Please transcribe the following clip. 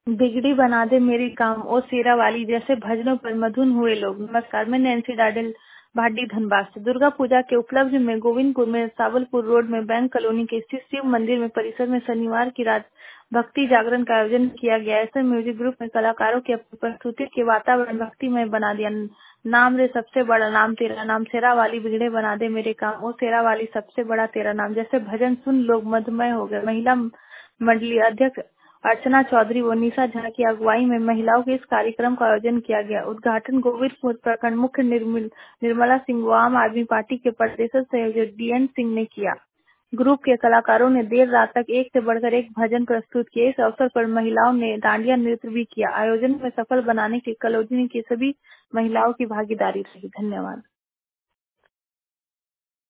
बिगड़ी बना दे मेरी काम ओ शेरा वाली जैसे भजनों पर मधुन हुए लोग। नमस्कार, मैं नैन्सी डाडिल भाटी धनबाद से। दुर्गा पूजा के उपलक्ष्य में गोविंदपुर में सावलपुर रोड में बैंक कॉलोनी के स्थित शिव मंदिर में परिसर में शनिवार की रात भक्ति जागरण का आयोजन किया गया। ऐसे म्यूजिक ग्रुप में कलाकारों की अपनी प्रस्तुति के वातावरण भक्तिमय बना दिया। नाम रे सबसे बड़ा नाम तेरा नाम, शेरा वाली बिगड़े बना दे मेरे काम ओ शेरा वाली सबसे बड़ा तेरा नाम जैसे भजन सुन लोग मधुमय हो गए। महिला मंडली अध्यक्ष अर्चना चौधरी व निशा झा की अगुवाई में महिलाओं के इस कार्यक्रम का आयोजन किया गया। उद्घाटन गोविंदपुर प्रखंड मुख्य निर्मला सिंह व आम आदमी पार्टी के प्रदेश संयोजक डीएन सिंह ने किया। ग्रुप के कलाकारों ने देर रात तक एक से बढ़कर एक भजन प्रस्तुत किए। इस अवसर पर महिलाओं ने डांडिया नृत्य भी किया। आयोजन में सफल बनाने के कॉलोनी की सभी महिलाओं की भागीदारी रही। धन्यवाद।